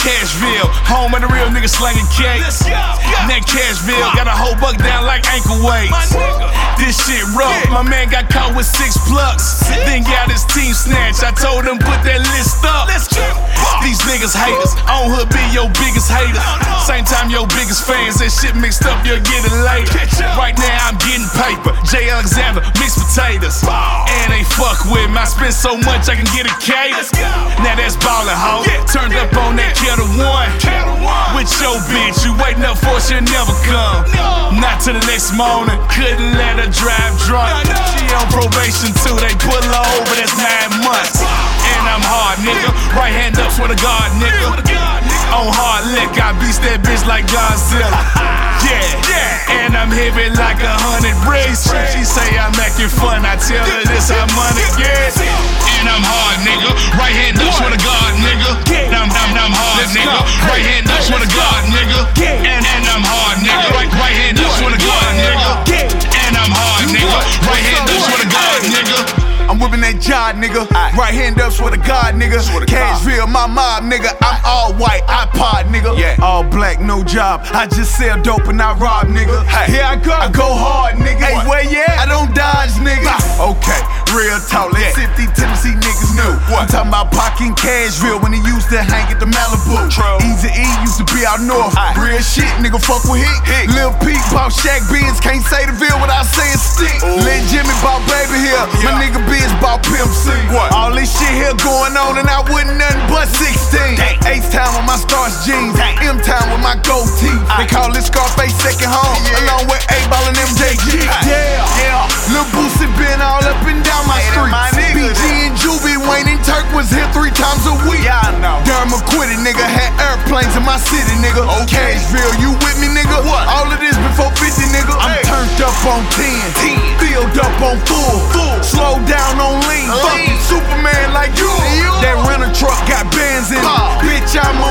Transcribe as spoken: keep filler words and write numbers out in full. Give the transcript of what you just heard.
Cashville, home of the real niggas slanging cakes. That Cashville got a whole buck down like ankle weights. This shit rough, my man got caught with six plucks. Then got his team snatched, I told him put that list up. These niggas haters, on hood be your biggest hater. Same time your biggest fans, that shit mixed up, you'll get it later. Right now I'm getting paper, J. Alexander, mixed potatoes. And they fuck with me, I spend so much I can get a cater. Now that's ballin', ho. Turned up on that kettle one. With your bitch, you waiting up for she'll never come. Not till the next morning, couldn't let her drive drunk. She on probation too, they pull her over, that's nine months. And I'm hard, nigga. Right hand up, swear to God, nigga. On hard lick, I beast that bitch like Godzilla. Yeah, yeah. And I'm heavy like a hundred bricks. She say I'm acting fun, I tell her this how money gets. And I'm hard, nigga. Right hand up, swear to God, nigga. I'm, I'm, I'm hard, nigga. Right hand up, swear to God, nigga. And, and I'm hard, nigga. Right, right hand up, swear to God, nigga. And I'm hard, nigga. Right hand up, swear to God, nigga. I'm whipping that job, nigga. Right hand up, swear to God, nigga. Cashville, my mob, nigga. I'm all white, iPod, nigga. Yeah. All black, no job. I just sell dope and I rob, nigga. Hey. Here I go. I go hard, nigga. Hey, where you at? I don't dodge, nigga. Okay, real talk. Let's yeah. see if these Tennessee niggas knew. What? I'm talking about Pac in Cashville when he used to hang at the Malibu. Easy E used to be out north. Aye. Real shit, nigga. Fuck with Hick. Hick. Lil Peep bought Shaq Benz. Can't say the Ville without saying stick. Lil Jimmy bought Baby here. Yeah. My nigga Biz bought Pimp C. What? All this shit here going on and I wasn't nothing but sixteen. H-Town with my Stars jeans. M-Town with my gold teeth. They call this Scarface second home. Yeah. Along with A-Ball and M J G. Yeah, yeah. Lil Boosie been all up and down my street. B G and Juvie, Wayne and Turk was here three times a week. Yeah, I know. Durham McQuitty, nigga, had airplanes in my city, nigga. Okay. Cashville, you with me, nigga? What? All of this before fifty, nigga. I'm hey. turned up on ten. ten. Filled up on full. full. Slow down on lean. lean. Fucking Superman like you. you. That rental truck got bands in it. Oh. Bitch, I'm